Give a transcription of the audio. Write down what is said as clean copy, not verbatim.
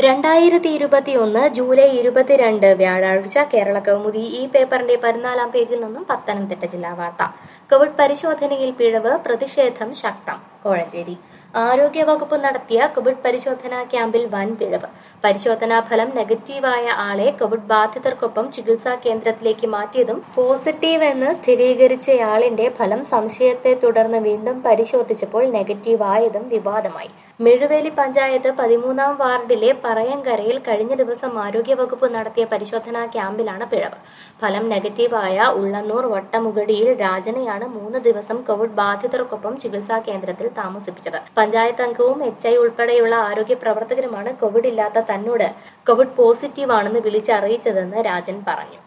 2021 July 22 വ്യാഴാഴ്ച കേരള കൗമുദി ഈ പേപ്പറിന്റെ 14-ാം പേജിൽ നിന്നും പത്തനംതിട്ട ജില്ലാ വാർത്ത. കോവിഡ് പരിശോധനയിൽ പിഴവ്, പ്രതിഷേധം ശക്തം. കോഴഞ്ചേരി ആരോഗ്യവകുപ്പ് നടത്തിയ കോവിഡ് പരിശോധനാ ക്യാമ്പിൽ വൻ പിഴവ്. പരിശോധനാ ഫലം നെഗറ്റീവായ ആളെ കോവിഡ് ബാധിതർക്കൊപ്പം ചികിത്സാ കേന്ദ്രത്തിലേക്ക് മാറ്റിയതും പോസിറ്റീവ് എന്ന് സ്ഥിരീകരിച്ചയാളിന്റെ ഫലം സംശയത്തെ തുടർന്ന് വീണ്ടും പരിശോധിച്ചപ്പോൾ നെഗറ്റീവ് ആയതും വിവാദമായി. മെഴുവേലി പഞ്ചായത്ത് 13-ാം വാർഡിലെ പറയങ്കരയിൽ കഴിഞ്ഞ ദിവസം ആരോഗ്യവകുപ്പ് നടത്തിയ പരിശോധനാ ക്യാമ്പിലാണ് പിഴവ്. ഫലം നെഗറ്റീവായ ഉള്ളന്നൂർ വട്ടമുകടിയിൽ രാജനെയാണ് 3 ദിവസം കോവിഡ് ബാധിതർക്കൊപ്പം ചികിത്സാ കേന്ദ്രത്തിൽ താമസിപ്പിച്ചത്. പഞ്ചായത്ത് അംഗവും HI ഉൾപ്പെടെയുള്ള ആരോഗ്യ പ്രവർത്തകരുമാണ് കോവിഡ് ഇല്ലാത്ത തന്നോട് കോവിഡ് പോസിറ്റീവ് ആണെന്ന് വിളിച്ചറിയിച്ചതെന്ന് രാജൻ പറഞ്ഞു.